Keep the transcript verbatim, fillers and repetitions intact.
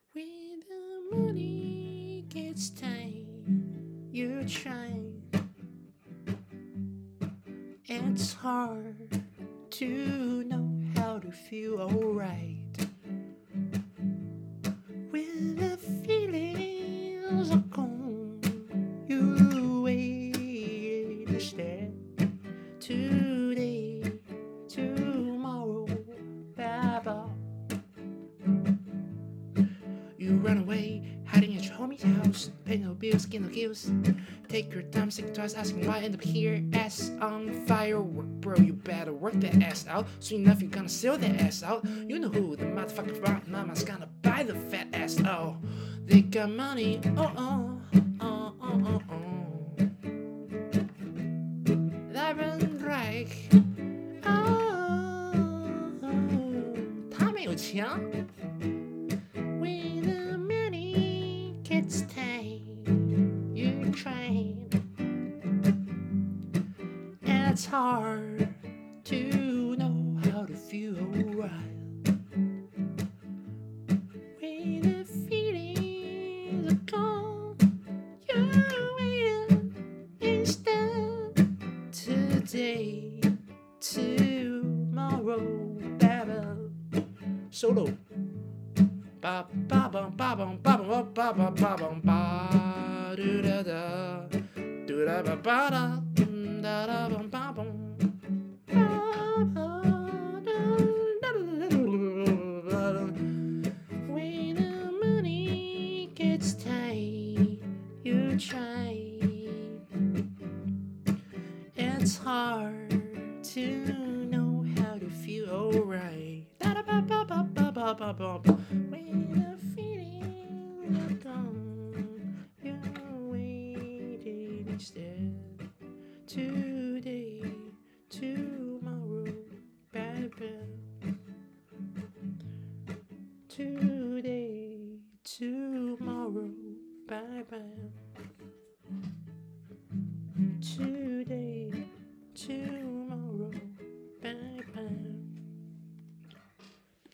When the money gets tight, you try. It's hard to know how to feel alright. When the feelings are gone, you wait instead. Today, tomorrow, bye-bye. You run away, hiding at your homie's house. Pay no bills, get no gills. Take your time, think twice, asking why I end up here. Ass on firework, bro, you better work that ass out. Soon enough, you're gonna sell that ass out. You know who, the motherfucking rock mama's gonna buy the fat ass. Oh, they got money, oh oh, oh oh oh oh. Diamond Reich, oh, 他没有枪。When the money gets tight, you try. It's hard to know how to feel alright. When the feelings are gone, you're waiting instead. Today, tomorrow, baby. Solo. Ba ba bum ba bum ba bum ba ba ba bum ba do da da do da ba ba da da da bum ba bum. When the money gets tight, you try. It's hard to know how to feel alright. When the feelings are gone, you're waiting instead. Today, tomorrow, bye-bye. Today, tomorrow, bye-bye.